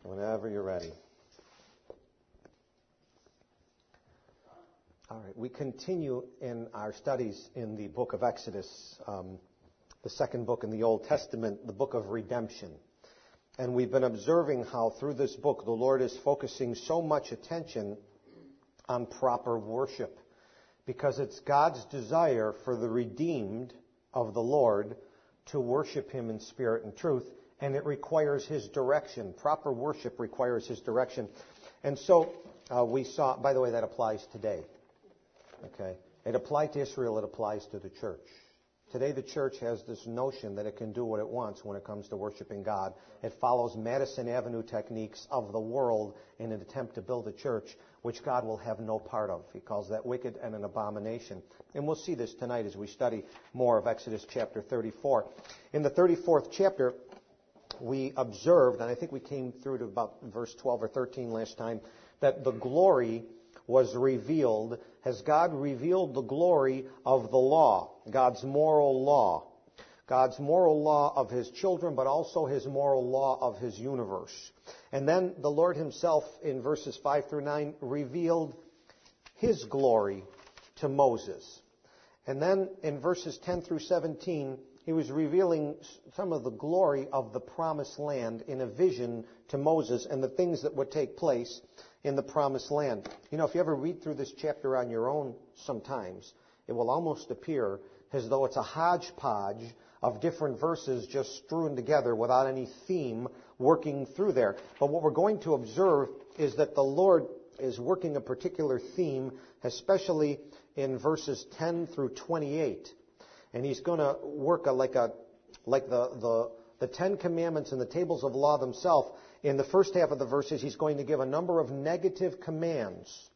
Whenever you're ready. All right, we continue in our studies in the book of Exodus, the second book in the Old Testament, the book of redemption. And we've been observing how through this book the Lord is focusing so much attention on proper worship, because it's God's desire for the redeemed of the Lord to worship Him in spirit and truth, and it requires His direction. Proper worship requires His direction. And so we saw, by the way, that applies today. Okay? It applied to Israel, it applies to the church. Today the church has this notion that it can do what it wants when it comes to worshiping God. It follows Madison Avenue techniques of the world in an attempt to build a church which God will have no part of. He calls that wicked and an abomination. And we'll see this tonight as we study more of Exodus chapter 34. In the 34th chapter, we observed, and I think we came through to about verse 12 or 13 last time, that the glory was revealed. Has God revealed the glory of the law, God's moral law? God's moral law of His children, but also His moral law of His universe. And then the Lord Himself, in verses 5 through 9, revealed His glory to Moses. And then in verses 10 through 17, He was revealing some of the glory of the promised land in a vision to Moses and the things that would take place in the promised land. You know, if you ever read through this chapter on your own sometimes, it will almost appear as though it's a hodgepodge of different verses just strewn together without any theme working through there. But what we're going to observe is that the Lord is working a particular theme, especially in verses 10 through 28. And He's going to work like the Ten Commandments and the tables of law themselves. In the first half of the verses, He's going to give a number of negative commands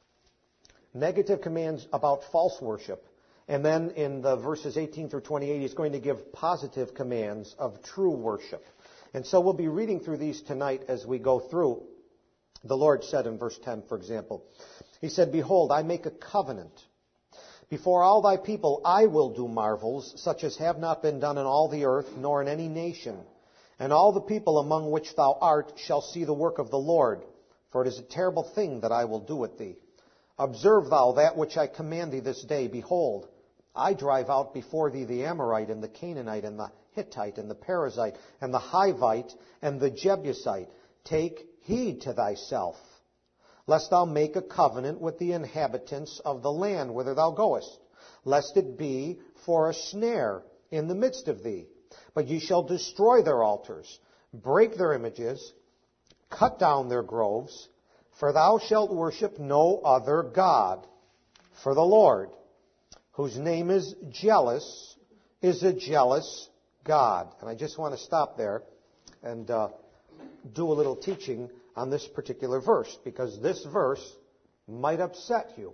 about false worship. And then in the verses 18 through 28, He's going to give positive commands of true worship. And so we'll be reading through these tonight as we go through. The Lord said in verse 10, for example, He said, "Behold, I make a covenant. Before all thy people I will do marvels, such as have not been done in all the earth, nor in any nation. And all the people among which thou art shall see the work of the Lord, for it is a terrible thing that I will do with thee. Observe thou that which I command thee this day. Behold, I drive out before thee the Amorite, and the Canaanite, and the Hittite, and the Perizzite, and the Hivite, and the Jebusite. Take heed to thyself, lest thou make a covenant with the inhabitants of the land whither thou goest, lest it be for a snare in the midst of thee. But ye shall destroy their altars, break their images, cut down their groves, for thou shalt worship no other God. For the Lord, whose name is jealous, is a jealous God." And I just want to stop there and do a little teaching on this particular verse, because this verse might upset you.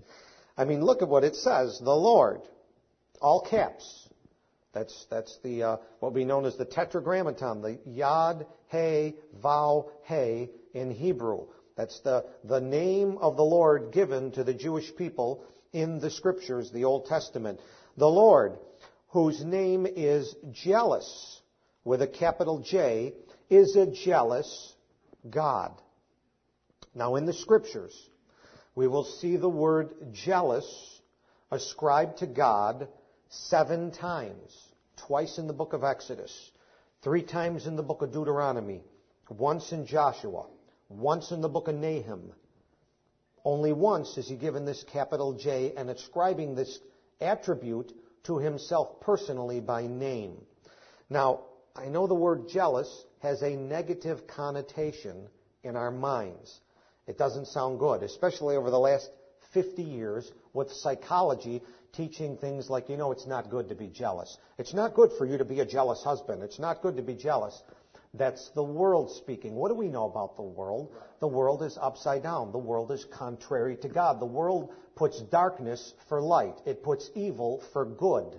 I mean, look at what it says. The Lord, all caps. That's the what we know as the Tetragrammaton, the Yod, He, Vav, He in Hebrew. That's the name of the Lord given to the Jewish people in the Scriptures, the Old Testament. The Lord, whose name is jealous, with a capital J, is a jealous God. Now in the Scriptures, we will see the word jealous ascribed to God 7 times. Twice in the book of Exodus, 3 times in the book of Deuteronomy, once in Joshua, once in the book of Nahum. Only once is He given this capital J and ascribing this attribute to Himself personally by name. Now, I know the word jealous has a negative connotation in our minds. It doesn't sound good, especially over the last 50 years with psychology teaching things like, it's not good to be jealous. It's not good for you to be a jealous husband. It's not good to be jealous. That's the world speaking. What do we know about the world? The world is upside down. The world is contrary to God. The world puts darkness for light. It puts evil for good.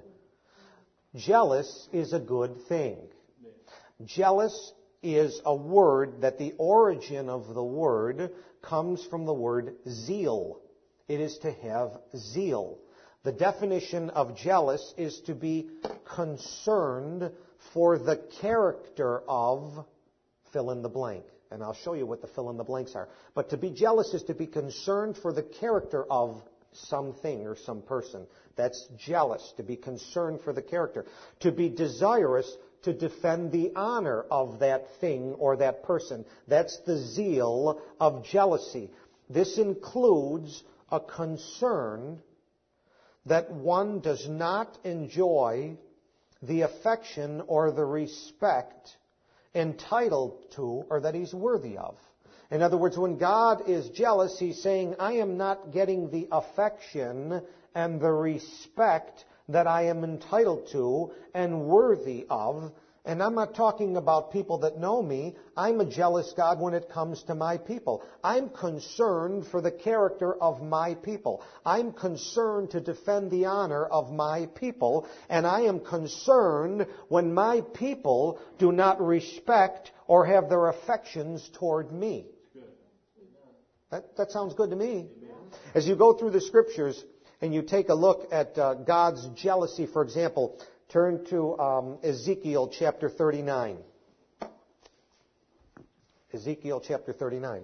Jealous is a good thing. Jealous is a word that the origin of the word comes from the word zeal. It is to have zeal. The definition of jealous is to be concerned for the character of fill in the blank. And I'll show you what the fill in the blanks are. But to be jealous is to be concerned for the character of something or some person. That's jealous, to be concerned for the character. To be desirous to defend the honor of that thing or that person. That's the zeal of jealousy. This includes a concern that one does not enjoy the affection or the respect entitled to or that he's worthy of. In other words, when God is jealous, he's saying, I am not getting the affection and the respect that I am entitled to and worthy of. And I'm not talking about people that know me. I'm a jealous God when it comes to my people. I'm concerned for the character of my people. I'm concerned to defend the honor of my people. And I am concerned when my people do not respect or have their affections toward me. That sounds good to me. As you go through the Scriptures and you take a look at God's jealousy, for example, turn to Ezekiel chapter 39. Ezekiel chapter 39.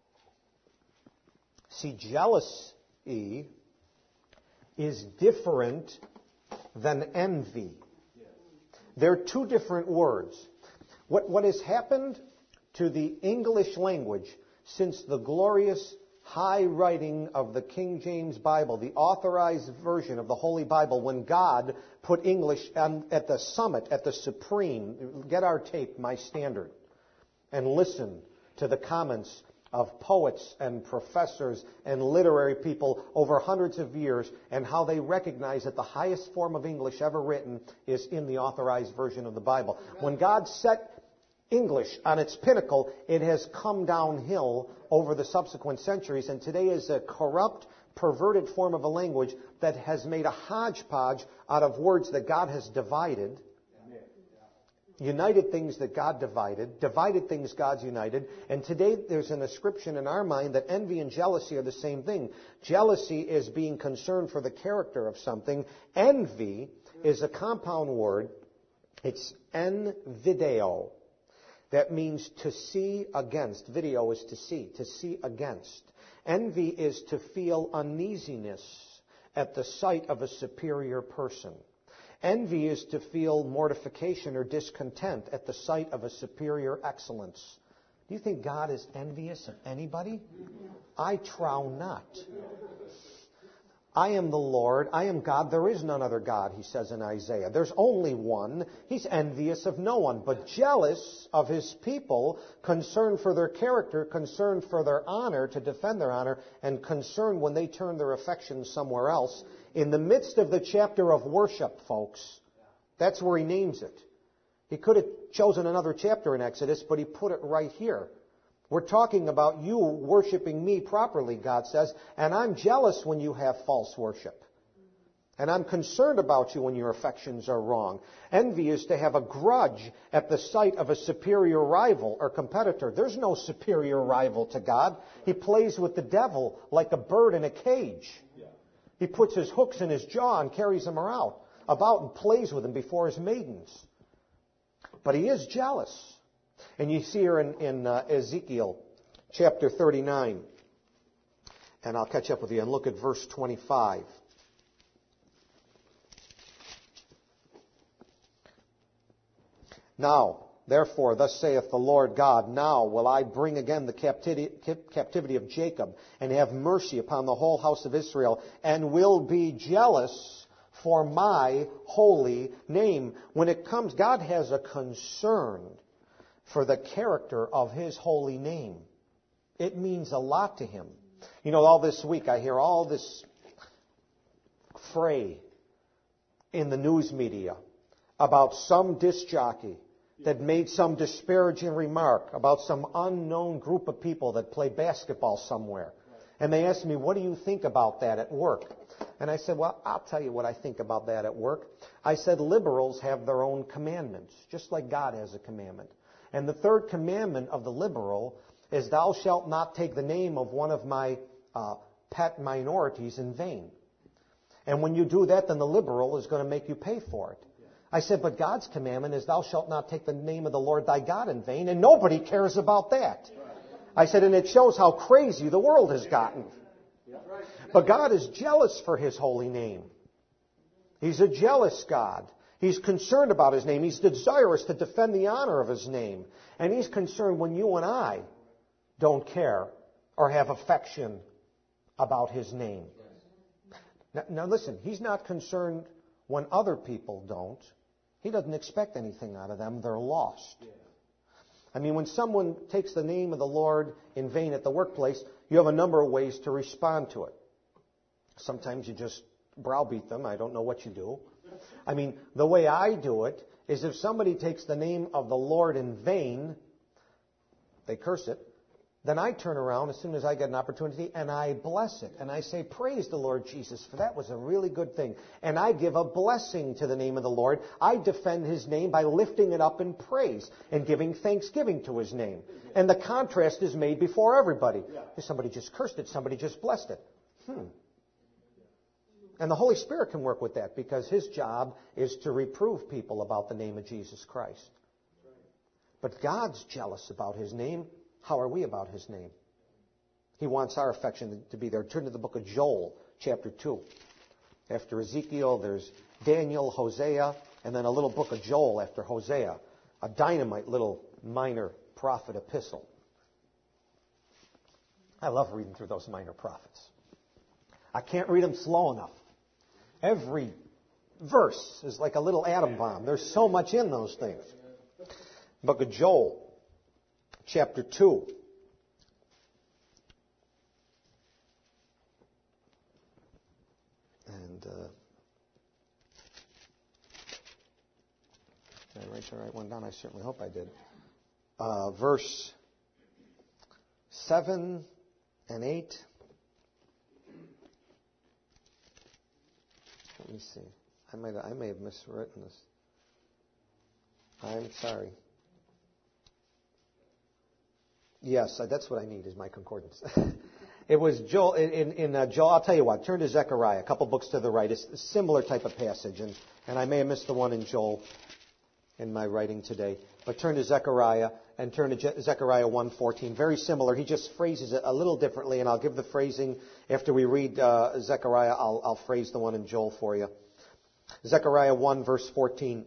See, jealousy is different than envy. They're two different words. What has happened to the English language since the glorious high writing of the King James Bible, the authorized version of the Holy Bible, when God put English at the summit, at the supreme, get our tape, My Standard, and listen to the comments of poets and professors and literary people over hundreds of years and how they recognize that the highest form of English ever written is in the authorized version of the Bible. When God set English on its pinnacle, it has come downhill over the subsequent centuries, and today is a corrupt, perverted form of a language that has made a hodgepodge out of words that God has divided, united things that God divided things God's united, and today there's an ascription in our mind that envy and jealousy are the same thing. Jealousy is being concerned for the character of something. Envy is a compound word. It's envideo. That means to see against. Video is to see against. Envy is to feel uneasiness at the sight of a superior person. Envy is to feel mortification or discontent at the sight of a superior excellence. Do you think God is envious of anybody? I trow not. I am the Lord, I am God, there is none other God, he says in Isaiah. There's only one. He's envious of no one, but jealous of his people, concerned for their character, concerned for their honor, to defend their honor, and concerned when they turn their affections somewhere else. In the midst of the chapter of worship, folks, that's where he names it. He could have chosen another chapter in Exodus, but he put it right here. We're talking about you worshiping me properly, God says, and I'm jealous when you have false worship. And I'm concerned about you when your affections are wrong. Envy is to have a grudge at the sight of a superior rival or competitor. There's no superior rival to God. He plays with the devil like a bird in a cage. He puts his hooks in his jaw and carries him about and plays with him before his maidens. But he is jealous. And you see here in Ezekiel chapter 39, and I'll catch up with you and look at verse 25. Now, therefore, thus saith the Lord God, now will I bring again the captivity of Jacob, and have mercy upon the whole house of Israel, and will be jealous for my holy name. When it comes, God has a concern for the character of his holy name. It means a lot to him. You know, all this week I hear all this fray in the news media about some disc jockey that made some disparaging remark about some unknown group of people that play basketball somewhere. And they asked me, what do you think about that at work? And I said, well, I'll tell you what I think about that at work. I said, liberals have their own commandments, just like God has a commandment. And the third commandment of the liberal is, thou shalt not take the name of one of my pet minorities in vain. And when you do that, then the liberal is going to make you pay for it. I said, but God's commandment is thou shalt not take the name of the Lord thy God in vain, and nobody cares about that. I said, and it shows how crazy the world has gotten. But God is jealous for His holy name. He's a jealous God. He's concerned about His name. He's desirous to defend the honor of His name. And He's concerned when you and I don't care or have affection about His name. Now listen, He's not concerned when other people don't. He doesn't expect anything out of them. They're lost. I mean, when someone takes the name of the Lord in vain at the workplace, you have a number of ways to respond to it. Sometimes you just browbeat them. I don't know what you do. I mean, the way I do it is if somebody takes the name of the Lord in vain, they curse it, then I turn around as soon as I get an opportunity and I bless it. And I say, praise the Lord Jesus, for that was a really good thing. And I give a blessing to the name of the Lord. I defend His name by lifting it up in praise and giving thanksgiving to His name. And the contrast is made before everybody. Somebody just cursed it. Somebody just blessed it. And the Holy Spirit can work with that because His job is to reprove people about the name of Jesus Christ. But God's jealous about His name. How are we about His name? He wants our affection to be there. Turn to the book of Joel, chapter 2. After Ezekiel, there's Daniel, Hosea, and then a little book of Joel after Hosea. A dynamite little minor prophet epistle. I love reading through those minor prophets. I can't read them slow enough. Every verse is like a little atom bomb. There's so much in those things. Book of Joel, chapter 2. And did I write the right one down? I certainly hope I did. Verse 7 and 8. Let me see. I may have miswritten this. I'm sorry. Yes, that's what I need is my concordance. It was Joel, in Joel, I'll tell you what, turn to Zechariah, a couple books to the right. It's a similar type of passage, and I may have missed the one in Joel in my writing today. But turn to Zechariah, and turn to Zechariah 1:14. Very similar. He just phrases it a little differently, and I'll give the phrasing after we read Zechariah. I'll phrase the one in Joel for you. Zechariah 1, verse 14.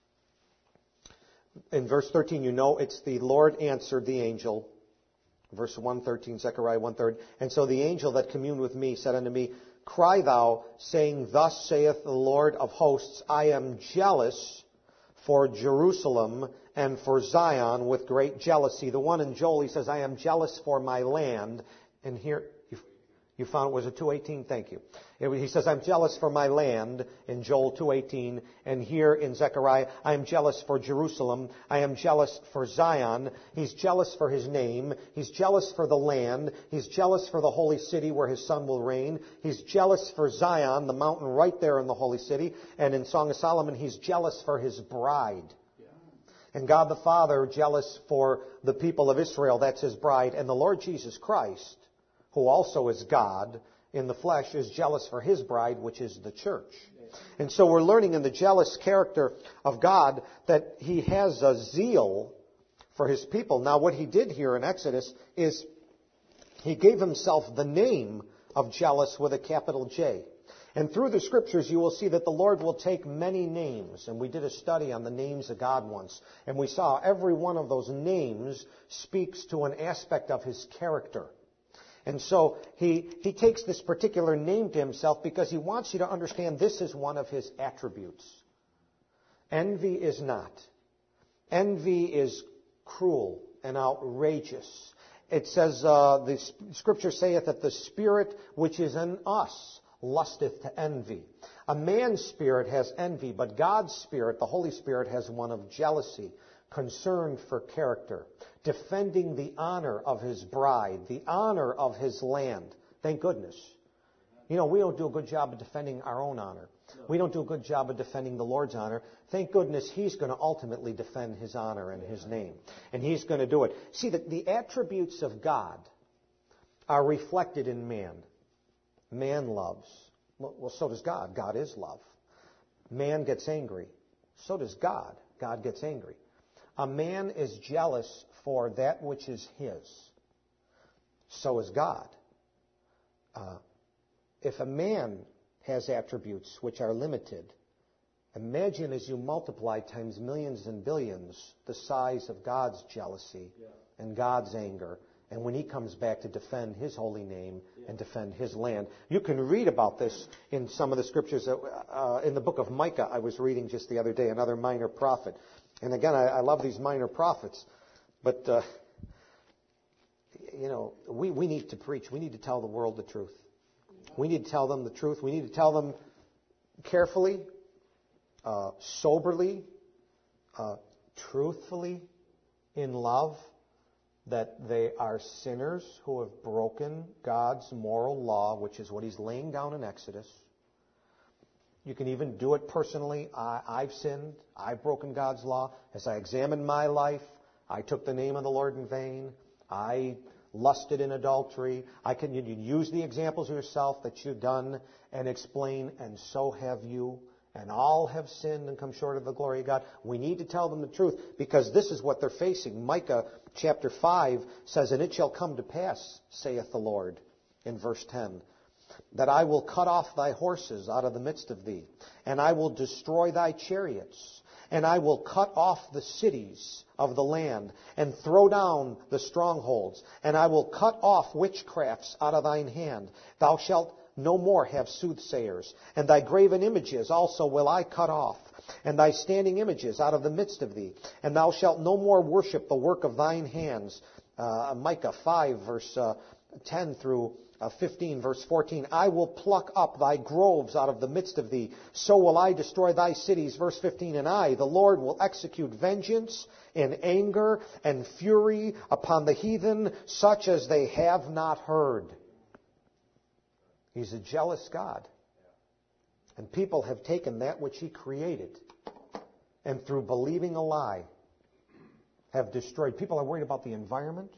In verse 13, you know it's the Lord answered the angel. Verse 1:13, Zechariah 1:3. And so the angel that communed with me said unto me, Cry thou, saying, Thus saith the Lord of hosts, I am jealous for Jerusalem and for Zion with great jealousy. The one in Joel, he says, I am jealous for my land. And here, you found, was it 2:18? Thank you. He says, I'm jealous for my land in Joel 2:18. And here in Zechariah, I am jealous for Jerusalem. I am jealous for Zion. He's jealous for His name. He's jealous for the land. He's jealous for the holy city where His Son will reign. He's jealous for Zion, the mountain right there in the holy city. And in Song of Solomon, He's jealous for His bride. And God the Father, jealous for the people of Israel, that's His bride. And the Lord Jesus Christ, who also is God in the flesh, is jealous for His bride, which is the church. And so we're learning in the jealous character of God that He has a zeal for His people. Now what He did here in Exodus is He gave Himself the name of jealous with a capital J. And through the Scriptures you will see that the Lord will take many names. And we did a study on the names of God once. And we saw every one of those names speaks to an aspect of His character. And so he takes this particular name to Himself because He wants you to understand this is one of His attributes. Envy is not. Envy is cruel and outrageous. It says, the Scripture saith that the spirit which is in us lusteth to envy. A man's spirit has envy, but God's Spirit, the Holy Spirit, has one of jealousy, concern for character, defending the honor of His bride, the honor of His land. Thank goodness. You know, we don't do a good job of defending our own honor. We don't do a good job of defending the Lord's honor. Thank goodness He's going to ultimately defend His honor and His name. And He's going to do it. See, the attributes of God are reflected in man. Man loves. Well, so does God. God is love. Man gets angry. so does God. God gets angry. A man is jealous for that which is his, so is God. If a man has attributes which are limited, imagine as you multiply times millions and billions the size of God's jealousy and God's anger, and when he comes back to defend his holy name and defend his land. You can read about this in some of the scriptures. In the book of Micah, I was reading just the other day, another minor prophet. And again, I love these minor prophets. But, we need to preach. We need to tell the world the truth. We need to tell them the truth. We need to tell them carefully, soberly, truthfully, in love, that they are sinners who have broken God's moral law, which is what he's laying down in Exodus. You can even do it personally. I've sinned. I've broken God's law. As I examined my life, I took the name of the Lord in vain. I lusted in adultery. You use the examples of yourself that you've done and explain, and so have you. And all have sinned and come short of the glory of God. We need to tell them the truth because this is what they're facing. Micah chapter 5 says, "And it shall come to pass, saith the Lord," in verse 10, "that I will cut off thy horses out of the midst of thee, and I will destroy thy chariots, and I will cut off the cities of the land, and throw down the strongholds, and I will cut off witchcrafts out of thine hand. Thou shalt no more have soothsayers, and thy graven images also will I cut off, and thy standing images out of the midst of thee, and thou shalt no more worship the work of thine hands." Micah 5, verse 10 through 15, verse 14. "I will pluck up thy groves out of the midst of thee, so will I destroy thy cities." Verse 15, "And I, the Lord, will execute vengeance in anger and fury upon the heathen, such as they have not heard." He's a jealous God. And people have taken that which he created and through believing a lie have destroyed. People are worried about the environment.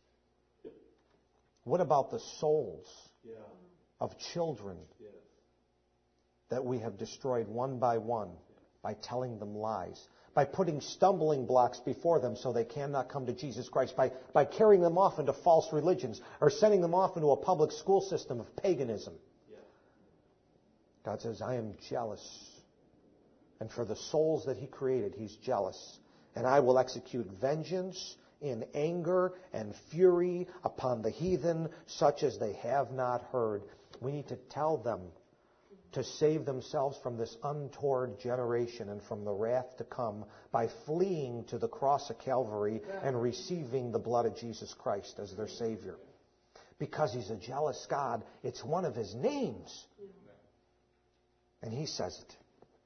What about the souls of children that we have destroyed one by one by telling them lies, by putting stumbling blocks before them so they cannot come to Jesus Christ, by carrying them off into false religions or sending them off into a public school system of paganism? God says, "I am jealous." And for the souls that he created, he's jealous. "And I will execute vengeance in anger and fury upon the heathen, such as they have not heard." We need to tell them to save themselves from this untoward generation and from the wrath to come by fleeing to the cross of Calvary and receiving the blood of Jesus Christ as their Savior. Because he's a jealous God. It's one of his names. And he says it.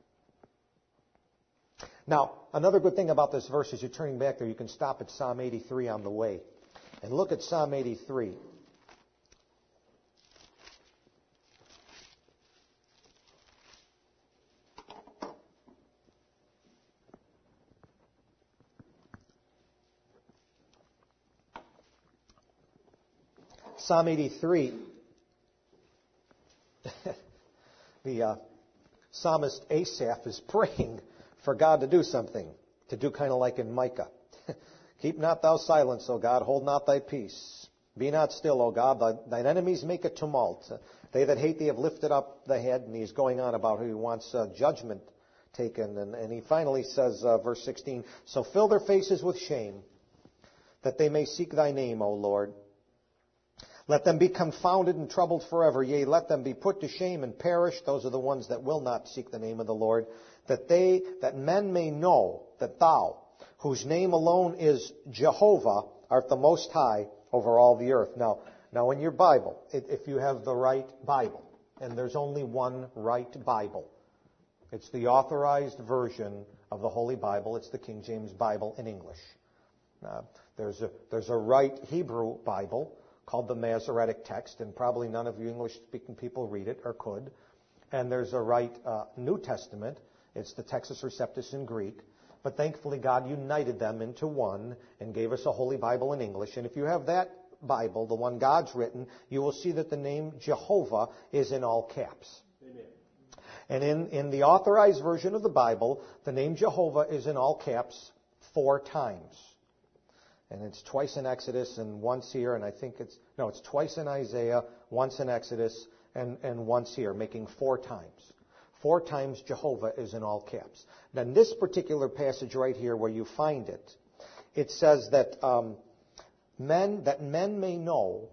Now, another good thing about this verse is you're turning back there, you can stop at Psalm 83 on the way. And look at Psalm 83. Psalm 83, the psalmist Asaph is praying for God to do something, to do kind of like in Micah. "Keep not thou silence, O God, hold not thy peace. Be not still, O God, thine enemies make a tumult. They that hate thee have lifted up the head." And he's going on about how he wants judgment taken. And he finally says, verse 16, "So fill their faces with shame, that they may seek thy name, O Lord. Let them be confounded and troubled forever. Yea, let them be put to shame and perish." Those are the ones that will not seek the name of the Lord. "That men may know that thou, whose name alone is Jehovah, art the Most High over all the earth." Now in your Bible, if you have the right Bible, and there's only one right Bible, it's the authorized version of the Holy Bible. It's the King James Bible in English. There's a right Hebrew Bible called the Masoretic text, and probably none of you English-speaking people read it or could. And there's a right New Testament. It's the Textus Receptus in Greek. But thankfully, God united them into one and gave us a Holy Bible in English. And if you have that Bible, the one God's written, you will see that the name Jehovah is in all caps. Amen. And in the Authorized Version of the Bible, the name Jehovah is in all caps 4 times. And it's twice in Exodus and once here, and I think it's twice in Isaiah, once in Exodus, and once here, making 4 times. 4 times Jehovah is in all caps. Now, in this particular passage right here where you find it, it says that men may know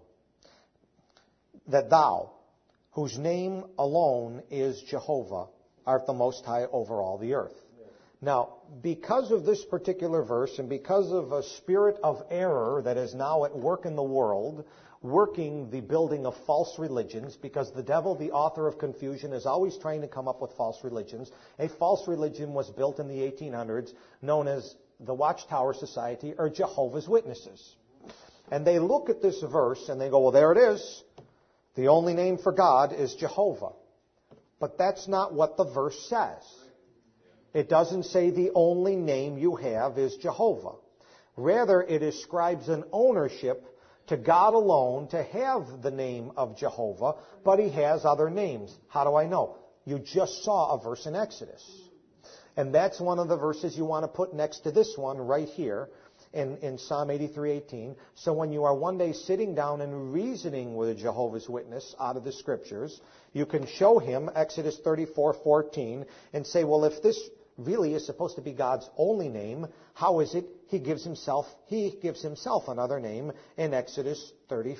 that thou, whose name alone is Jehovah, art the Most High over all the earth. Now, because of this particular verse and because of a spirit of error that is now at work in the world, working the building of false religions, because the devil, the author of confusion, is always trying to come up with false religions. A false religion was built in the 1800s known as the Watchtower Society or Jehovah's Witnesses. And they look at this verse and they go, well, there it is. The only name for God is Jehovah. But that's not what the verse says. It doesn't say the only name you have is Jehovah. Rather, it ascribes an ownership to God alone to have the name of Jehovah, but He has other names. How do I know? You just saw a verse in Exodus. And that's one of the verses you want to put next to this one right here in Psalm 83:18. So when you are one day sitting down and reasoning with a Jehovah's Witness out of the Scriptures, you can show him Exodus 34:14 and say, well, if this really is supposed to be God's only name, how is it He gives Himself another name in Exodus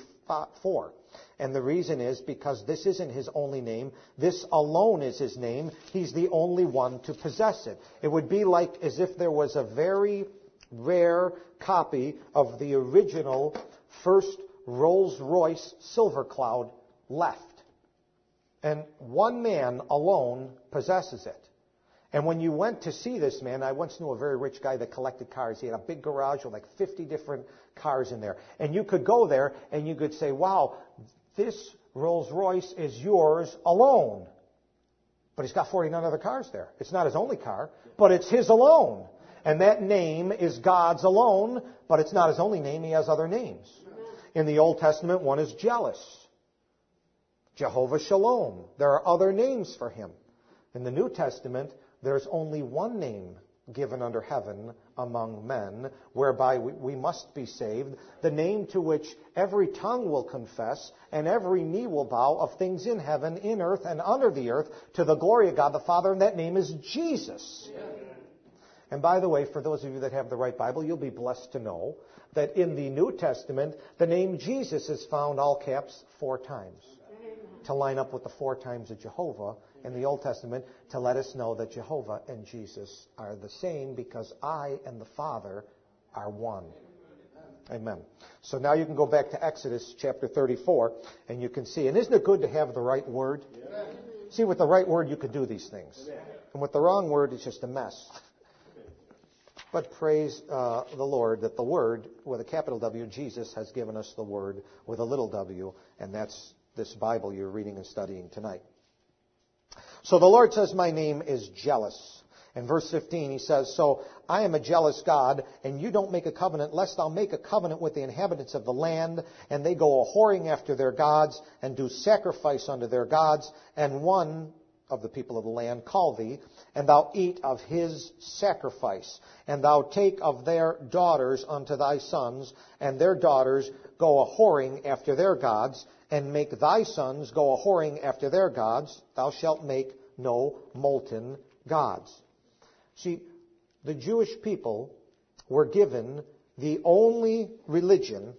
34? And the reason is because this isn't His only name. This alone is His name. He's the only one to possess it. It would be like as if there was a very rare copy of the original first Rolls-Royce Silver Cloud left. And one man alone possesses it. And when you went to see this man, I once knew a very rich guy that collected cars. He had a big garage with like 50 different cars in there. And you could go there and you could say, wow, this Rolls-Royce is yours alone. But he's got 49 other cars there. It's not his only car, but it's his alone. And that name is God's alone, but it's not His only name. He has other names. In the Old Testament, one is jealous. Jehovah Shalom. There are other names for Him. In the New Testament, there's only one name given under heaven among men, whereby we must be saved, the name to which every tongue will confess and every knee will bow of things in heaven, in earth, and under the earth, to the glory of God the Father, and that name is Jesus. Yeah. And by the way, for those of you that have the right Bible, you'll be blessed to know that in the New Testament, the name Jesus is found all caps 4 times, to line up with the 4 times of Jehovah in the Old Testament, to let us know that Jehovah and Jesus are the same, because I and the Father are one. Amen. So now you can go back to Exodus chapter 34, and you can see. And isn't it good to have the right word? Yeah. See, with the right word, you could do these things. Yeah. And with the wrong word, it's just a mess. But praise the Lord that the Word, with a capital W, Jesus, has given us the Word with a little w, and that's this Bible you're reading and studying tonight. So the Lord says, my name is jealous. In verse 15, He says, so I am a jealous God, and you don't make a covenant, lest thou make a covenant with the inhabitants of the land, and they go a-whoring after their gods, and do sacrifice unto their gods, and one of the people of the land call thee, and thou eat of his sacrifice, and thou take of their daughters unto thy sons, and their daughters go a-whoring after their gods, and make thy sons go a-whoring after their gods. Thou shalt make no molten gods. See, the Jewish people were given the only religion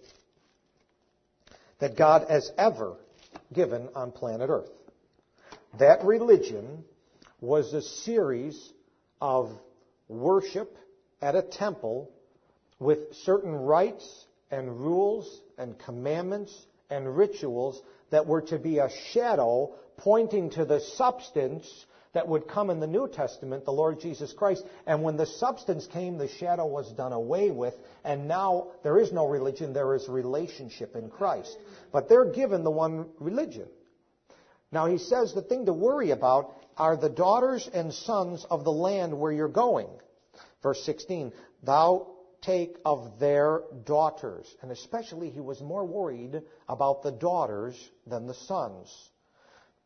that God has ever given on planet Earth. That religion was a series of worship at a temple with certain rites and rules and commandments and rituals that were to be a shadow pointing to the substance that would come in the New Testament, the Lord Jesus Christ. And when the substance came, the shadow was done away with, and now there is no religion, there is relationship in Christ. But they're given the one religion. Now He says the thing to worry about are the daughters and sons of the land where you're going. Verse 16, thou take of their daughters. And especially He was more worried about the daughters than the sons.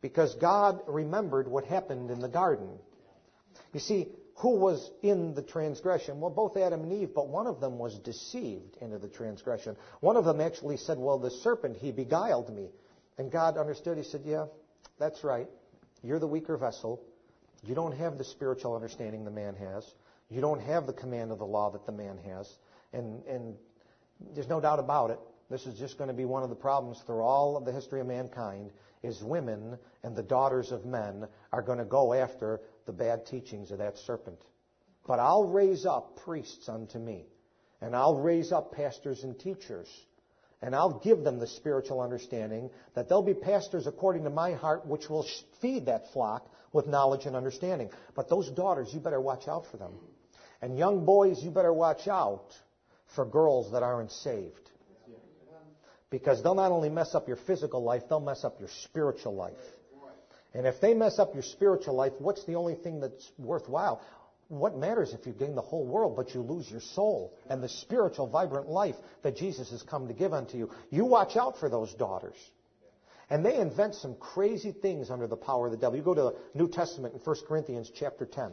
Because God remembered what happened in the garden. You see, who was in the transgression? Well, both Adam and Eve, but one of them was deceived into the transgression. One of them actually said, well, the serpent, he beguiled me. And God understood. He said, yeah, that's right. You're the weaker vessel. You don't have the spiritual understanding the man has. You don't have the command of the law that the man has. And there's no doubt about it. This is just going to be one of the problems through all of the history of mankind, is women and the daughters of men are going to go after the bad teachings of that serpent. But I'll raise up priests unto me, and I'll raise up pastors and teachers, and I'll give them the spiritual understanding that they'll be pastors according to my heart, which will feed that flock with knowledge and understanding. But those daughters, you better watch out for them. And young boys, you better watch out for girls that aren't saved. Because they'll not only mess up your physical life, they'll mess up your spiritual life. And if they mess up your spiritual life, what's the only thing that's worthwhile? What matters if you gain the whole world, but you lose your soul and the spiritual, vibrant life that Jesus has come to give unto you? You watch out for those daughters. And they invent some crazy things under the power of the devil. You go to the New Testament in 1 Corinthians chapter 10.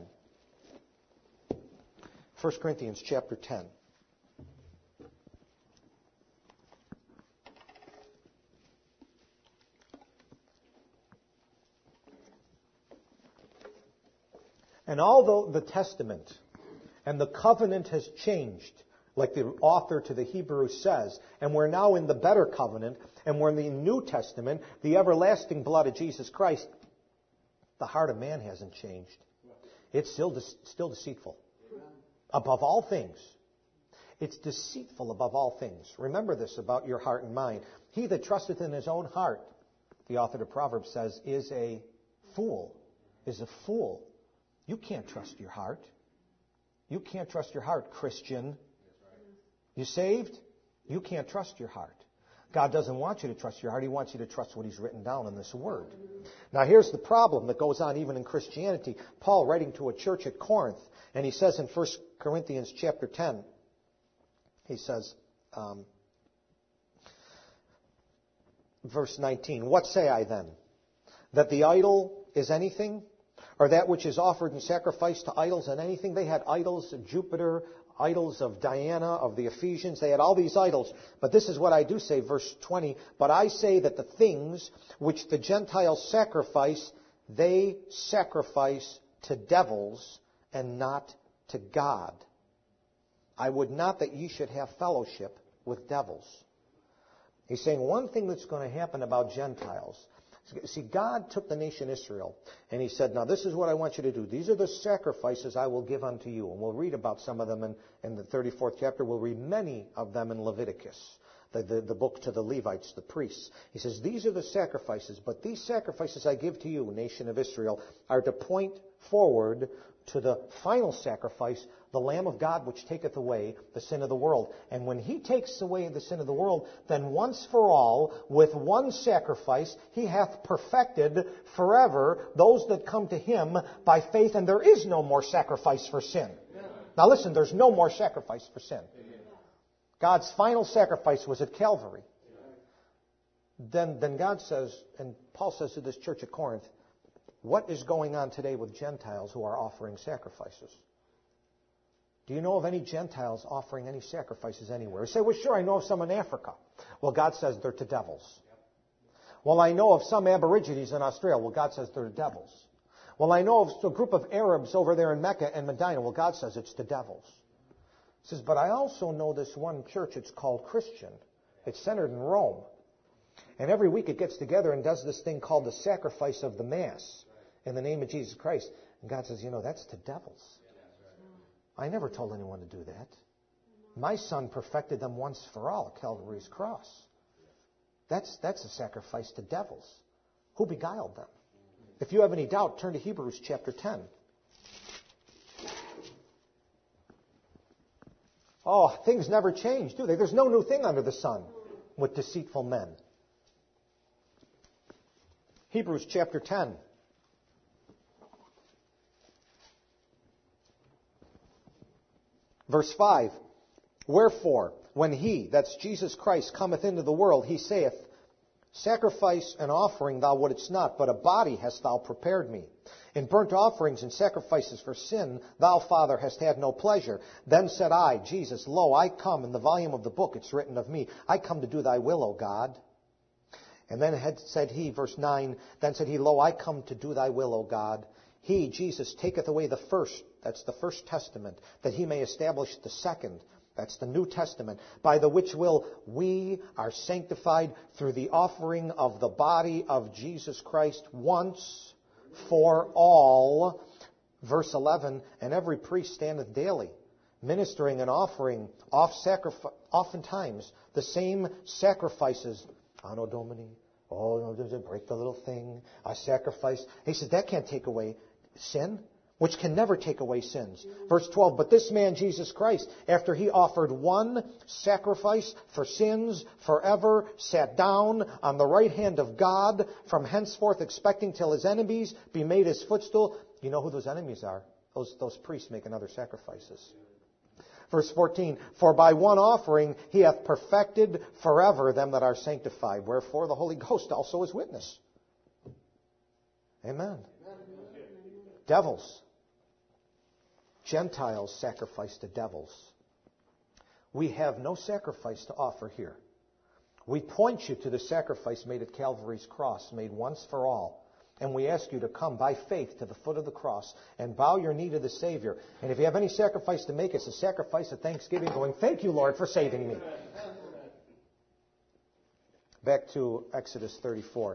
1 Corinthians chapter 10. And although the Testament and the covenant has changed, like the author to the Hebrews says, and we're now in the better covenant, and we're in the New Testament, the everlasting blood of Jesus Christ, the heart of man hasn't changed. It's still deceitful. Above all things. It's deceitful above all things. Remember this about your heart and mind. He that trusteth in his own heart, the author of Proverbs says, is a fool. Is a fool. You can't trust your heart. You can't trust your heart, Christian. You saved? You can't trust your heart. God doesn't want you to trust your heart. He wants you to trust what He's written down in this Word. Now here's the problem that goes on even in Christianity. Paul, writing to a church at Corinth, and he says in 1 Corinthians chapter 10, he says, verse 19, what say I then? That the idol is anything? Or that which is offered and sacrificed to idols and anything? They had idols of Jupiter, idols of Diana, of the Ephesians. They had all these idols. But this is what I do say, verse 20. But I say that the things which the Gentiles sacrifice, they sacrifice to devils and not to God. I would not that ye should have fellowship with devils. He's saying one thing that's going to happen about Gentiles. See, God took the nation Israel, and He said, now this is what I want you to do. These are the sacrifices I will give unto you. And we'll read about some of them in the 34th chapter. We'll read many of them in Leviticus, the book to the Levites, the priests. He says, these are the sacrifices, but these sacrifices I give to you, nation of Israel, are to point forward to the final sacrifice, the Lamb of God, which taketh away the sin of the world. And when He takes away the sin of the world, then once for all, with one sacrifice, He hath perfected forever those that come to Him by faith, and there is no more sacrifice for sin. Now listen, there's no more sacrifice for sin. God's final sacrifice was at Calvary. Then God says, and Paul says to this church at Corinth, what is going on today with Gentiles who are offering sacrifices? Do you know of any Gentiles offering any sacrifices anywhere? You say, well, sure, I know of some in Africa. Well, God says they're to devils. Well, I know of some Aborigines in Australia. Well, God says they're to devils. Well, I know of a group of Arabs over there in Mecca and Medina. Well, God says it's to devils. He says, but I also know this one church. It's called Christian. It's centered in Rome. And every week it gets together and does this thing called the sacrifice of the Mass in the name of Jesus Christ. And God says, that's to devils. I never told anyone to do that. My Son perfected them once for all at Calvary's cross. That's a sacrifice to devils. Who beguiled them? If you have any doubt, turn to Hebrews chapter 10. Oh, things never change, do they? There's no new thing under the sun with deceitful men. Hebrews chapter 10. Verse 5, wherefore, when He, that's Jesus Christ, cometh into the world, He saith, Sacrifice and offering thou wouldest not, but a body hast thou prepared me. In burnt offerings and sacrifices for sin, thou, Father, hast had no pleasure. Then said I, Jesus, lo, I come, in the volume of the book it's written of me, I come to do thy will, O God. And then said he, verse 9, then said he, lo, I come to do thy will, O God. He, Jesus, taketh away the first, that's the first testament, that he may establish the second. That's the New Testament, by the which will we are sanctified through the offering of the body of Jesus Christ once for all. Verse 11, and every priest standeth daily, ministering and offering oftentimes the same sacrifices. Anno Domini, oh, no, break the little thing, a sacrifice. He says that can't take away sin, which can never take away sins. Verse 12, but this man Jesus Christ, after he offered one sacrifice for sins forever, sat down on the right hand of God, from henceforth expecting till his enemies be made his footstool. You know who those enemies are? Those priests making other sacrifices. Verse 14, for by one offering he hath perfected forever them that are sanctified. Wherefore the Holy Ghost also is witness. Amen. Devils. Gentiles sacrifice to devils. We have no sacrifice to offer here. We point you to the sacrifice made at Calvary's cross, made once for all. And we ask you to come by faith to the foot of the cross and bow your knee to the Savior. And if you have any sacrifice to make, it's a sacrifice of thanksgiving, going, thank you, Lord, for saving me. Back to Exodus 34.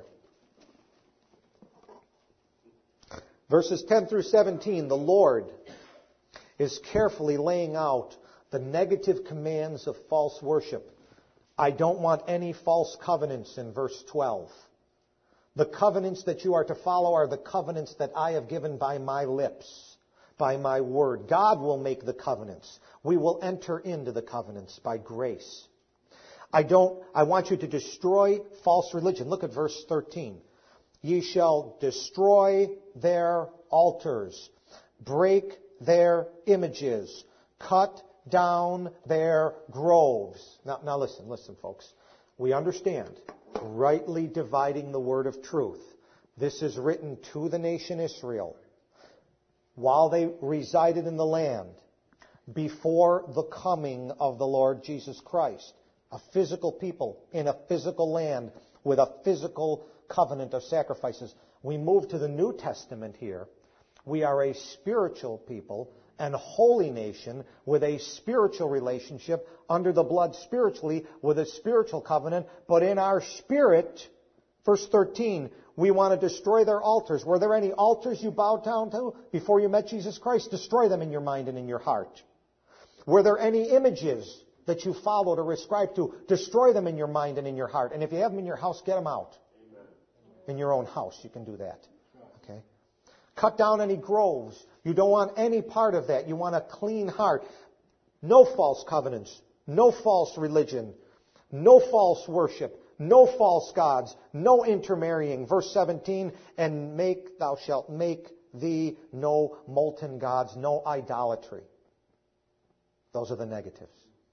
Verses 10 through 17, the Lord is carefully laying out the negative commands of false worship. I don't want any false covenants in verse 12. The covenants that you are to follow are the covenants that I have given by my lips, by my word. God will make the covenants. We will enter into the covenants by grace. I want you to destroy false religion. Look at verse 13. Ye shall destroy their altars, break their images, cut down their groves. Now listen, folks. We understand, rightly dividing the word of truth. This is written to the nation Israel while they resided in the land before the coming of the Lord Jesus Christ. A physical people in a physical land with a physical covenant of sacrifices. We move to the New Testament here. We are a spiritual people and holy nation with a spiritual relationship under the blood spiritually with a spiritual covenant. But in our spirit, verse 13, we want to destroy their altars. Were there any altars you bowed down to before you met Jesus Christ? Destroy them in your mind and in your heart. Were there any images that you followed or ascribed to? Destroy them in your mind and in your heart. And if you have them in your house, get them out. In your own house, you can do that. Okay? Cut down any groves. You don't want any part of that. You want a clean heart. No false covenants. No false religion. No false worship. No false gods. No intermarrying. Verse 17, and thou shalt make thee no molten gods, no idolatry. Those are the negatives.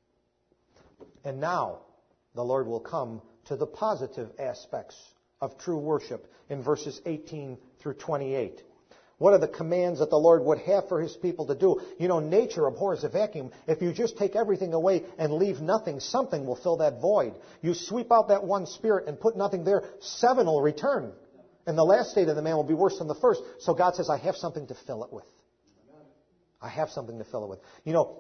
And now, the Lord will come to the positive aspects of true worship in verses 18 through 28. What are the commands that the Lord would have for His people to do? You know, nature abhors a vacuum. If you just take everything away and leave nothing, something will fill that void. You sweep out that one spirit and put nothing there, 7 will return. And the last state of the man will be worse than the first. So God says, I have something to fill it with. I have something to fill it with. You know,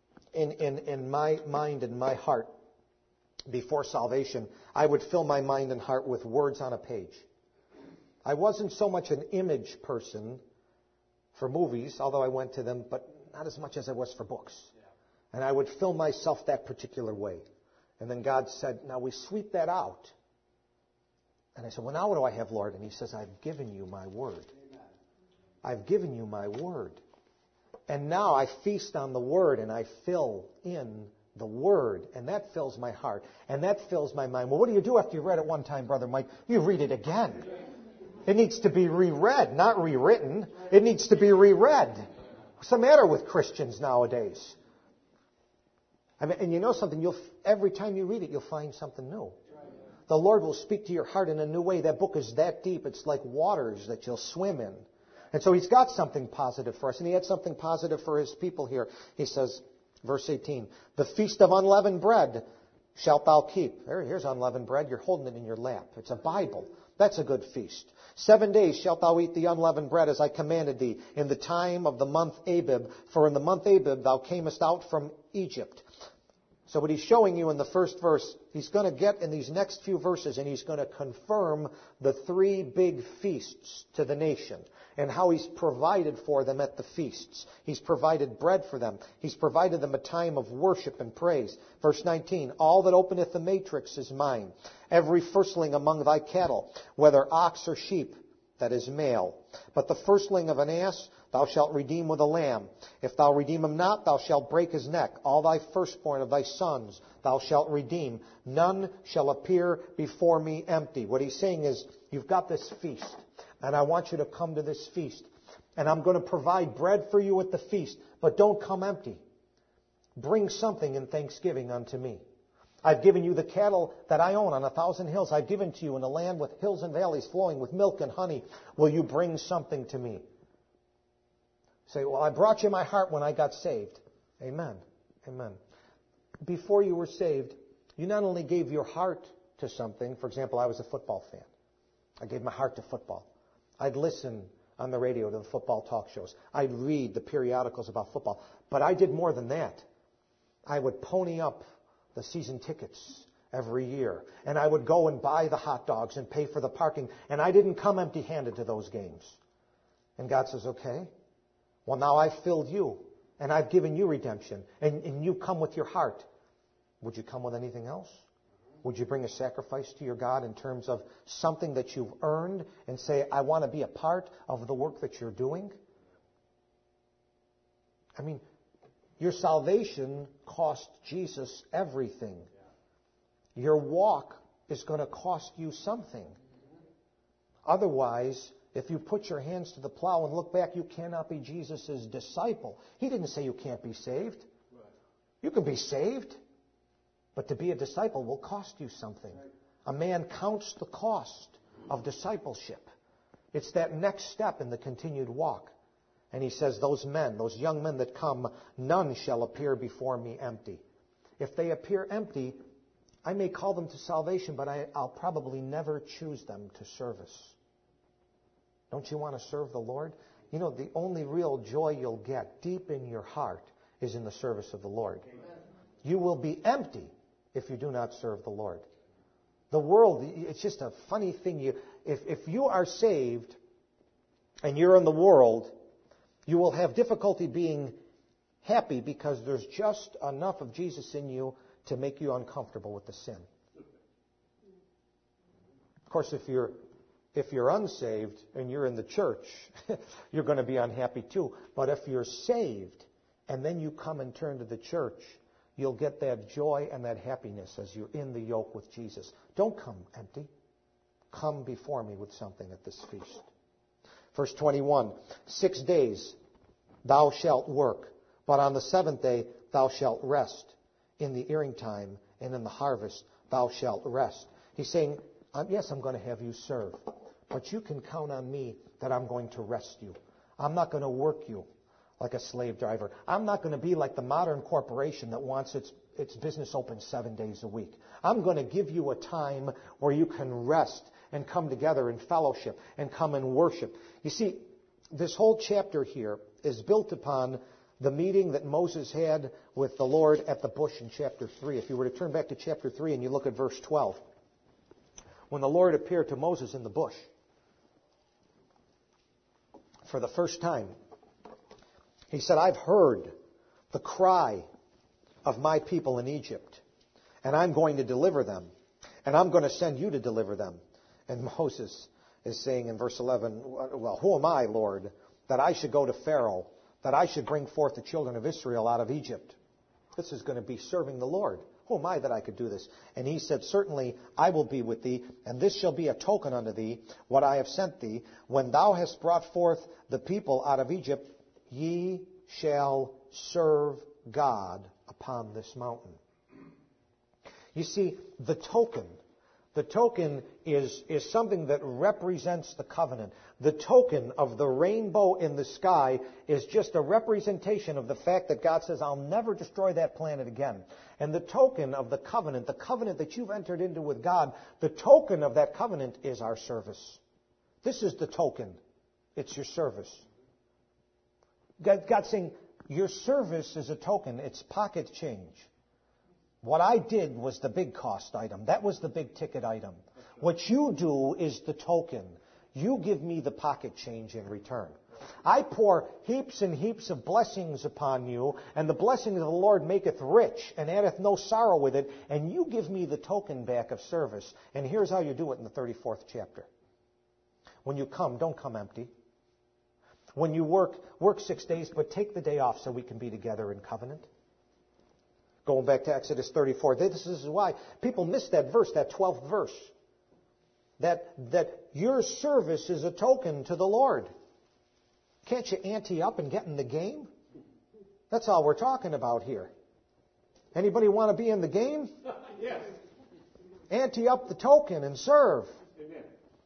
in my mind and my heart, before salvation, I would fill my mind and heart with words on a page. I wasn't so much an image person for movies, although I went to them, but not as much as I was for books. And I would fill myself that particular way. And then God said, now we sweep that out. And I said, well, now what do I have, Lord? And He says, I've given you my word. I've given you my word. And now I feast on the word and I fill in the word. And that fills my heart. And that fills my mind. Well, what do you do after you read it one time, Brother Mike? You read it again. It needs to be reread, not rewritten. It needs to be reread. What's the matter with Christians nowadays? I mean, and you know something? Every time you read it, you'll find something new. the Lord will speak to your heart in a new way. That book is that deep. It's like waters that you'll swim in. And so He's got something positive for us. And He had something positive for His people here. He says, verse 18, the feast of unleavened bread shalt thou keep. Here's unleavened bread. You're holding it in your lap. It's a Bible. That's a good feast. 7 days shalt thou eat the unleavened bread as I commanded thee in the time of the month Abib. For in the month Abib thou camest out from Egypt. So what He's showing you in the first verse, He's going to get in these next few verses, and He's going to confirm the 3 big feasts to the nation and how He's provided for them at the feasts. He's provided bread for them. He's provided them a time of worship and praise. Verse 19, all that openeth the matrix is mine. Every firstling among thy cattle, whether ox or sheep, that is male. But the firstling of an ass thou shalt redeem with a lamb. If thou redeem him not, thou shalt break his neck. All thy firstborn of thy sons thou shalt redeem. None shall appear before me empty. What He's saying is, you've got this feast, and I want you to come to this feast. And I'm going to provide bread for you at the feast, but don't come empty. Bring something in thanksgiving unto me. I've given you the cattle that I own on 1,000 hills. I've given to you in a land with hills and valleys flowing with milk and honey. Will you bring something to me? Say, well, I brought you my heart when I got saved. Amen. Amen. Before you were saved, you not only gave your heart to something. For example, I was a football fan. I gave my heart to football. I'd listen on the radio to the football talk shows. I'd read the periodicals about football. But I did more than that. I would pony up the season tickets every year. And I would go and buy the hot dogs and pay for the parking. And I didn't come empty-handed to those games. And God says, okay, well, now I've filled you. And I've given you redemption. And you come with your heart. Would you come with anything else? Would you bring a sacrifice to your God in terms of something that you've earned and say, I want to be a part of the work that you're doing? I mean, your salvation cost Jesus everything. Your walk is going to cost you something. Otherwise, if you put your hands to the plow and look back, you cannot be Jesus' disciple. He didn't say you can't be saved. You can be saved. But to be a disciple will cost you something. A man counts the cost of discipleship. It's that next step in the continued walk. And he says, those men, those young men that come, none shall appear before me empty. If they appear empty, I may call them to salvation, but I'll probably never choose them to service. Don't you want to serve the Lord? You know, the only real joy you'll get deep in your heart is in the service of the Lord. Amen. You will be empty if you do not serve the Lord. The world, it's just a funny thing. If you are saved and you're in the world, you will have difficulty being happy because there's just enough of Jesus in you to make you uncomfortable with the sin. Of course, if you're unsaved and you're in the church, you're going to be unhappy too. But if you're saved and then you come and turn to the church, you'll get that joy and that happiness as you're in the yoke with Jesus. Don't come empty. Come before me with something at this feast. Verse 21, 6 days thou shalt work, but on the 7th day thou shalt rest. In the earing time and in the harvest thou shalt rest. He's saying, yes, I'm going to have you serve, but you can count on me that I'm going to rest you. I'm not going to work you like a slave driver. I'm not going to be like the modern corporation that wants its business open 7 days a week. I'm going to give you a time where you can rest and come together in fellowship and come and worship. You see, this whole chapter here is built upon the meeting that Moses had with the Lord at the bush in chapter 3. If you were to turn back to chapter 3 and you look at verse 12, when the Lord appeared to Moses in the bush for the first time, he said, I've heard the cry of my people in Egypt, and I'm going to deliver them, and I'm going to send you to deliver them. And Moses is saying in verse 11, well, who am I, Lord, that I should go to Pharaoh, that I should bring forth the children of Israel out of Egypt? This is going to be serving the Lord. Who am I that I could do this? And he said, certainly I will be with thee, and this shall be a token unto thee, what I have sent thee. When thou hast brought forth the people out of Egypt, ye shall serve God upon this mountain. You see, the token The token is something that represents the covenant. The token of the rainbow in the sky is just a representation of the fact that God says, I'll never destroy that planet again. And the token of the covenant that you've entered into with God, the token of that covenant is our service. This is the token. It's your service. God's saying, your service is a token. It's pocket change. What I did was the big cost item. That was the big ticket item. What you do is the token. You give me the pocket change in return. I pour heaps and heaps of blessings upon you, and the blessing of the Lord maketh rich, and addeth no sorrow with it, and you give me the token back of service. And here's how you do it in the 34th chapter. When you come, don't come empty. When you work 6 days, but take the day off so we can be together in covenant. Going back to Exodus 34, this is why people miss that verse, that 12th verse. That your service is a token to the Lord. Can't you ante up and get in the game? That's all we're talking about here. Anybody want to be in the game? Yes. Ante up the token and serve. Amen.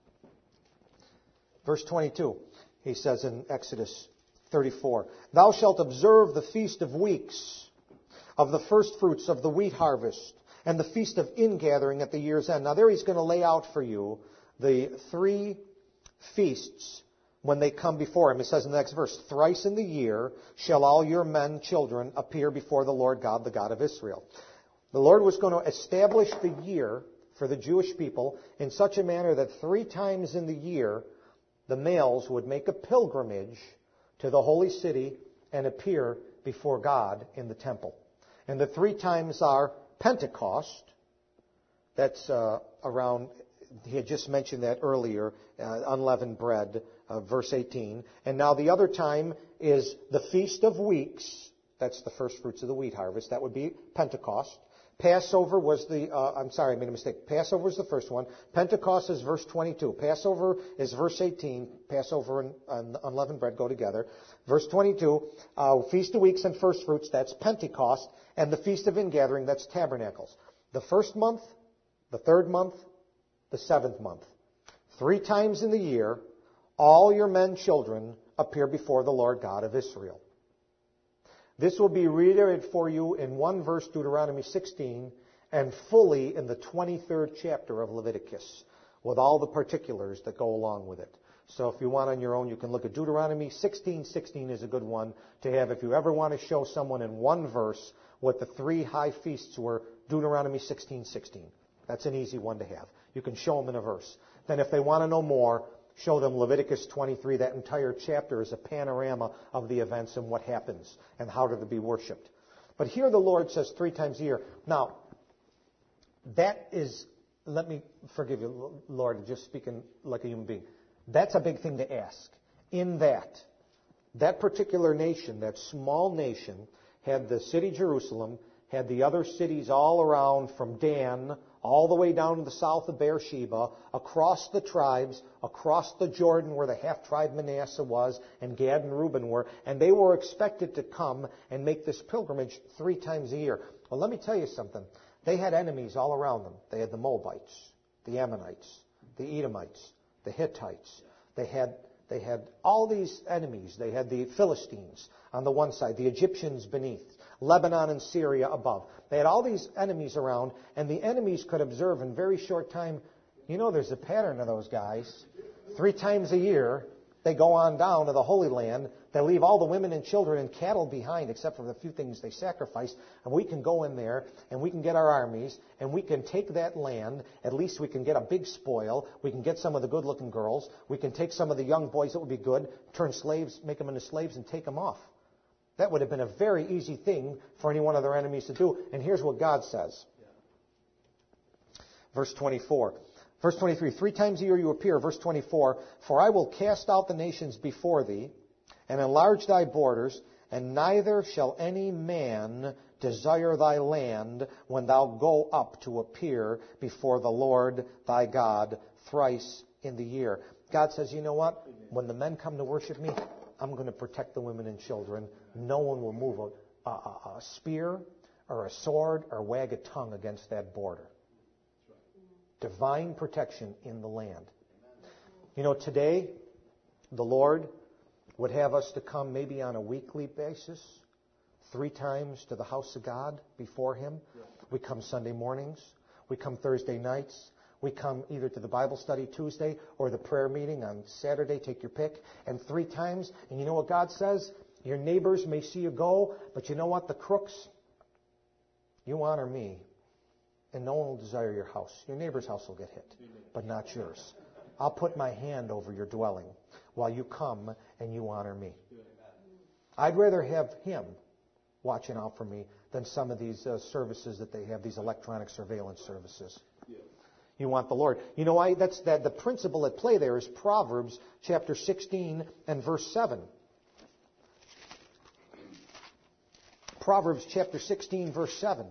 Verse 22, he says in Exodus 34, Thou shalt observe the feast of weeks, of the first fruits of the wheat harvest, and the feast of ingathering at the year's end. Now there he's going to lay out for you the 3 feasts when they come before him. It says in the next verse, Thrice in the year shall all your men, children, appear before the Lord God, the God of Israel. The Lord was going to establish the year for the Jewish people in such a manner that 3 times in the year the males would make a pilgrimage to the holy city and appear before God in the temple. And the 3 times are Pentecost. That's around, he had just mentioned that earlier, unleavened bread, verse 18. And now the other time is the Feast of Weeks. That's the first fruits of the wheat harvest. That would be Pentecost. Passover was I made a mistake. Passover is the first one. Pentecost is verse 22. Passover is verse 18. Passover and unleavened bread go together. Verse 22, Feast of Weeks and first fruits, that's Pentecost. And the Feast of Ingathering, that's Tabernacles. The first month, the third month, the 7th month. 3 times in the year, all your men, children, appear before the Lord God of Israel. This will be reiterated for you in one verse, Deuteronomy 16, and fully in the 23rd chapter of Leviticus, with all the particulars that go along with it. So if you want on your own, you can look at Deuteronomy 16:16 is a good one to have. If you ever want to show someone in one verse what the 3 high feasts were, Deuteronomy 16:16. That's an easy one to have. You can show them in a verse. Then if they want to know more, show them Leviticus 23. That entire chapter is a panorama of the events and what happens and how to be worshipped. But here the Lord says 3 times a year. Now, that is, let me forgive you, Lord, just speaking like a human being. That's a big thing to ask. In that particular nation, that small nation, had the city Jerusalem, had the other cities all around from Dan all the way down to the south of Beersheba, across the tribes, across the Jordan where the half-tribe Manasseh was, and Gad and Reuben were, and they were expected to come and make this pilgrimage 3 times a year. Well, let me tell you something. They had enemies all around them. They had the Moabites, the Ammonites, the Edomites, the Hittites. They had all these enemies. They had the Philistines on the one side, the Egyptians beneath, Lebanon and Syria above. They had all these enemies around, and the enemies could observe in very short time, there's a pattern of those guys. 3 times a year, they go on down to the Holy Land. They leave all the women and children and cattle behind, except for the few things they sacrifice. And we can go in there, and we can get our armies, and we can take that land. At least we can get a big spoil. We can get some of the good-looking girls. We can take some of the young boys that would be good, turn slaves, make them into slaves, and take them off. That would have been a very easy thing for any one of their enemies to do. And here's what God says. Verse 24. Verse 23, 3 times a year you appear. Verse 24, For I will cast out the nations before thee, and enlarge thy borders, and neither shall any man desire thy land when thou go up to appear before the Lord thy God thrice in the year. God says, you know what? When the men come to worship me, I'm going to protect the women and children. No one will move a spear or a sword or wag a tongue against that border. Divine protection in the land. You know, today, the Lord would have us to come maybe on a weekly basis, 3 times to the house of God before Him. We come Sunday mornings. We come Thursday nights. We come either to the Bible study Tuesday or the prayer meeting on Saturday. Take your pick. And 3 times. And you know what God says? Your neighbors may see you go, but you know what? The crooks, you honor me, and no one will desire your house. Your neighbor's house will get hit, but not yours. I'll put my hand over your dwelling while you come and you honor me. I'd rather have Him watching out for me than some of these services that they have, these electronic surveillance services. You want the Lord. You know why? The principle at play there is Proverbs chapter 16 and verse 7. Proverbs chapter 16, verse 7.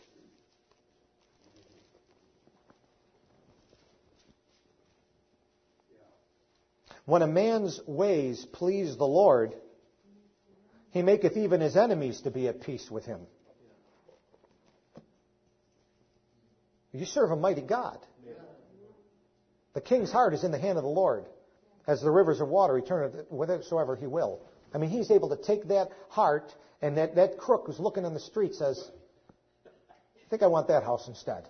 When a man's ways please the Lord, He maketh even his enemies to be at peace with him. You serve a mighty God. The king's heart is in the hand of the Lord. As the rivers of water, He turneth it whithersoever He will. I mean, He's able to take that heart, and that crook who's looking in the street says, I think I want that house instead.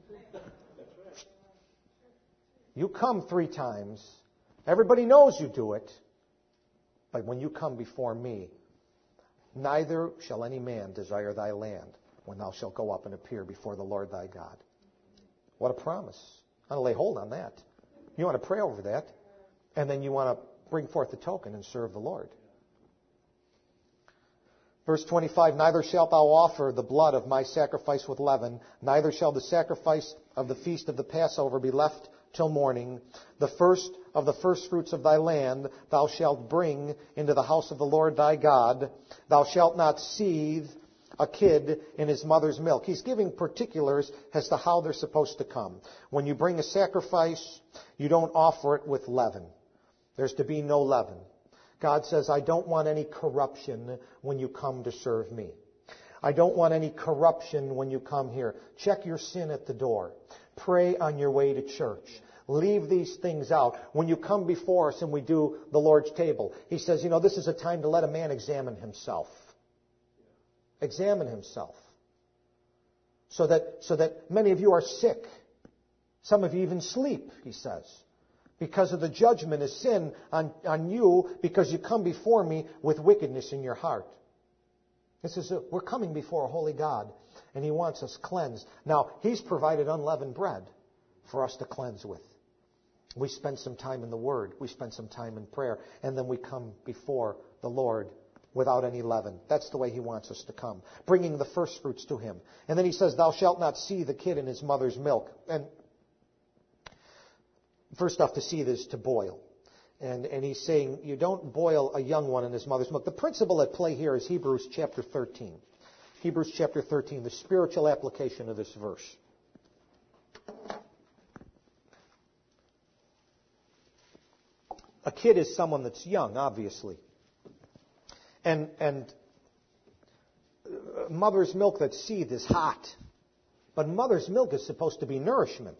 You come 3 times. Everybody knows you do it. But when you come before me, neither shall any man desire thy land when thou shalt go up and appear before the Lord thy God. What a promise. I want to lay hold on that. You want to pray over that, and then you want to bring forth the token and serve the Lord. Verse 25, neither shalt thou offer the blood of my sacrifice with leaven, neither shall the sacrifice of the feast of the Passover be left till morning. The first of the firstfruits of thy land thou shalt bring into the house of the Lord thy God. Thou shalt not seethe a kid in his mother's milk. He's giving particulars as to how they're supposed to come. When you bring a sacrifice, you don't offer it with leaven. There's to be no leaven. God says, I don't want any corruption when you come to serve me. I don't want any corruption when you come here. Check your sin at the door. Pray on your way to church. Leave these things out. When you come before us and we do the Lord's table, He says, you know, this is a time to let a man examine himself. Examine himself. So that many of you are sick. Some of you even sleep, He says. Because of the judgment of sin on you, because you come before me with wickedness in your heart. This is we're coming before a holy God, and He wants us cleansed. Now, He's provided unleavened bread for us to cleanse with. We spend some time in the Word. We spend some time in prayer. And then we come before the Lord without any leaven. That's the way He wants us to come. Bringing the first fruits to Him. And then He says, thou shalt not seethe the kid in his mother's milk. And first off, to seethe is to boil. And He's saying you don't boil a young one in his mother's milk. The principle at play here is Hebrews chapter 13. Hebrews chapter 13, the spiritual application of this verse. A kid is someone that's young, obviously. And mother's milk that's seethed is hot. But mother's milk is supposed to be nourishment.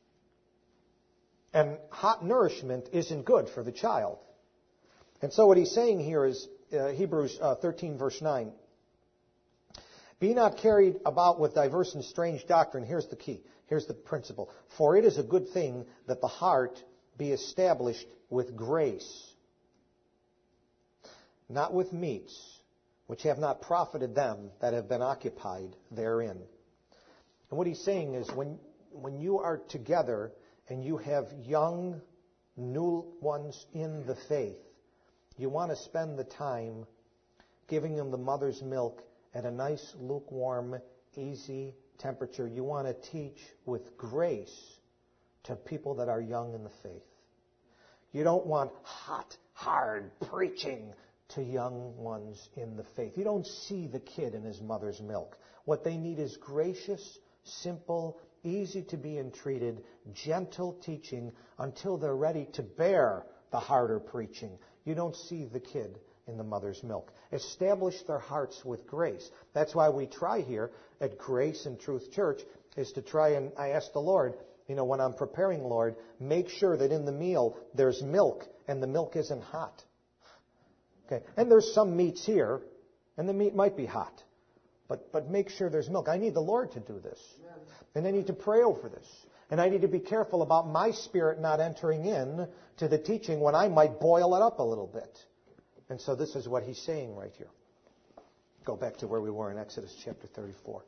And hot nourishment isn't good for the child. And so what he's saying here is Hebrews 13, verse 9. Be not carried about with diverse and strange doctrine. Here's the key. Here's the principle. For it is a good thing that the heart be established with grace, not with meats, which have not profited them that have been occupied therein. And what he's saying is when you are together and you have young, new ones in the faith, you want to spend the time giving them the mother's milk at a nice, lukewarm, easy temperature. You want to teach with grace to people that are young in the faith. You don't want hot, hard preaching to young ones in the faith. You don't see the kid in his mother's milk. What they need is gracious, simple, easy to be entreated, gentle teaching until they're ready to bear the harder preaching. You don't see the kid in the mother's milk. Establish their hearts with grace. That's why we try here at Grace and Truth Church is to try, and I ask the Lord, when I'm preparing, Lord, make sure that in the meal there's milk and the milk isn't hot. Okay. And there's some meats here, and the meat might be hot. But make sure there's milk. I need the Lord to do this. And I need to pray over this. And I need to be careful about my spirit not entering in to the teaching when I might boil it up a little bit. And so this is what he's saying right here. Go back to where we were in Exodus chapter 34.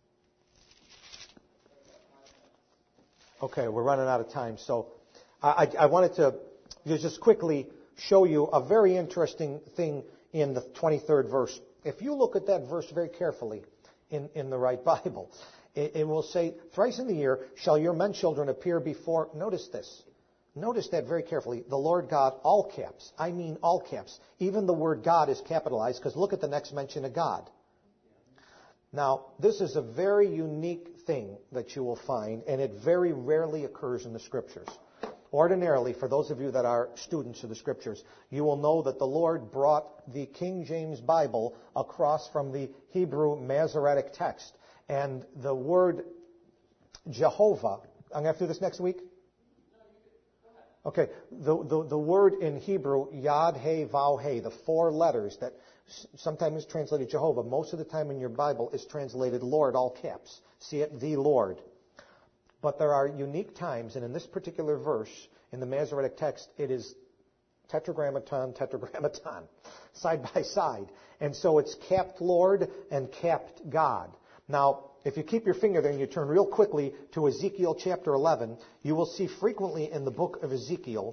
Okay, we're running out of time. So I wanted to just quickly show you a very interesting thing in the 23rd verse. If you look at that verse very carefully in the right Bible, it will say, thrice in the year shall your men children appear before, notice this. Notice that very carefully. The Lord God, all caps. I mean all caps. Even the word God is capitalized because look at the next mention of God. Now, this is a very unique thing that you will find, and it very rarely occurs in the Scriptures. Ordinarily, for those of you that are students of the Scriptures, you will know that the Lord brought the King James Bible across from the Hebrew Masoretic text. And the word Jehovah, I'm going to have to do this next week? Okay, the word in Hebrew, Yad, He, Vav, He, the four letters that sometimes is translated Jehovah, most of the time in your Bible is translated Lord, all caps. See it, the Lord. But there are unique times, and in this particular verse, in the Masoretic text, it is tetragrammaton, tetragrammaton, side by side. And so it's capped Lord and capped God. Now, if you keep your finger there and you turn real quickly to Ezekiel chapter 11, you will see frequently in the book of Ezekiel,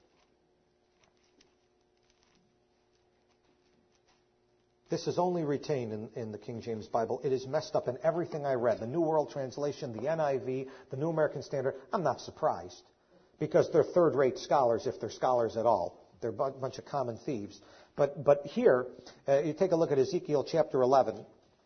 this is only retained in the King James Bible. It is messed up in everything I read. The New World Translation, the NIV, the New American Standard. I'm not surprised because they're third-rate scholars, if they're scholars at all. They're a bunch of common thieves. But here, you take a look at Ezekiel chapter 11,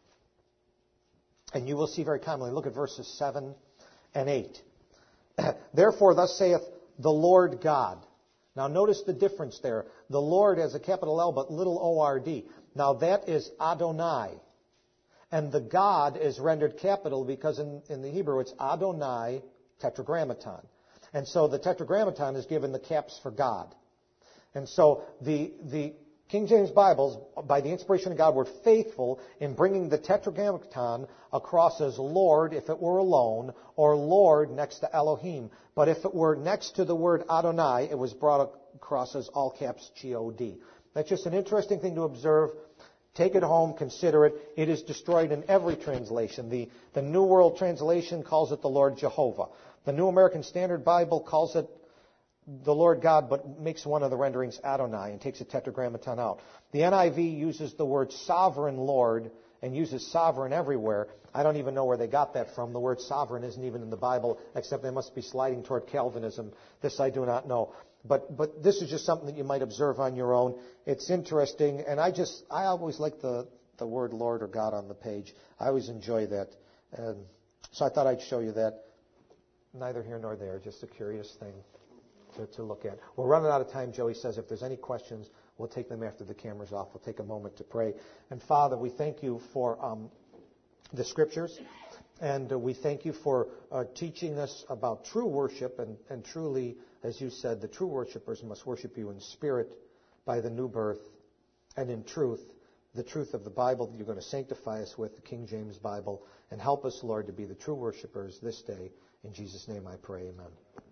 and you will see very commonly, look at verses 7 and 8. Therefore, thus saith the Lord God. Now, notice the difference there. The Lord has a capital L, but little O-R-D. Now, that is Adonai. And the God is rendered capital because in the Hebrew it's Adonai tetragrammaton. And so the tetragrammaton is given the caps for God. And so the King James Bibles, by the inspiration of God, were faithful in bringing the tetragrammaton across as Lord if it were alone, or Lord next to Elohim. But if it were next to the word Adonai, it was brought across as all caps G-O-D. That's just an interesting thing to observe. Take it home, consider it. It is destroyed in every translation. The New World Translation calls it the Lord Jehovah. The New American Standard Bible calls it the Lord God, but makes one of the renderings Adonai and takes a tetragrammaton out. The NIV uses the word sovereign Lord and uses sovereign everywhere. I don't even know where they got that from. The word sovereign isn't even in the Bible, except they must be sliding toward Calvinism. This I do not know. But this is just something that you might observe on your own. It's interesting, and I always like the word Lord or God on the page. I always enjoy that. So I thought I'd show you that. Neither here nor there, just a curious thing to look at. We're running out of time, Joey says. If there's any questions, we'll take them after the camera's off. We'll take a moment to pray. And Father, we thank you for the Scriptures, and we thank you for teaching us about true worship, and truly, as you said, the true worshipers must worship you in spirit by the new birth, and in truth, the truth of the Bible that you're going to sanctify us with, the King James Bible, and help us, Lord, to be the true worshipers this day. In Jesus' name I pray, amen.